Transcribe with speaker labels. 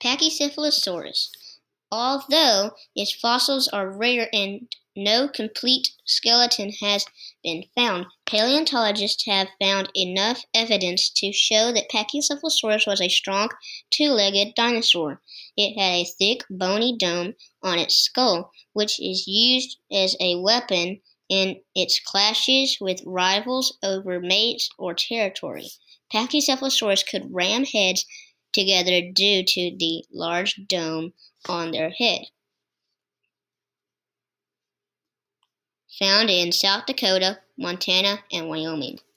Speaker 1: Pachycephalosaurus. Although its fossils are rare and no complete skeleton has been found, paleontologists have found enough evidence to show that Pachycephalosaurus was a strong, two-legged dinosaur. It had a thick, bony dome on its skull, which is used as a weapon in its clashes with rivals over mates or territory. Pachycephalosaurus could ram heads together due to the large dome on their head. Found in South Dakota, Montana, and Wyoming.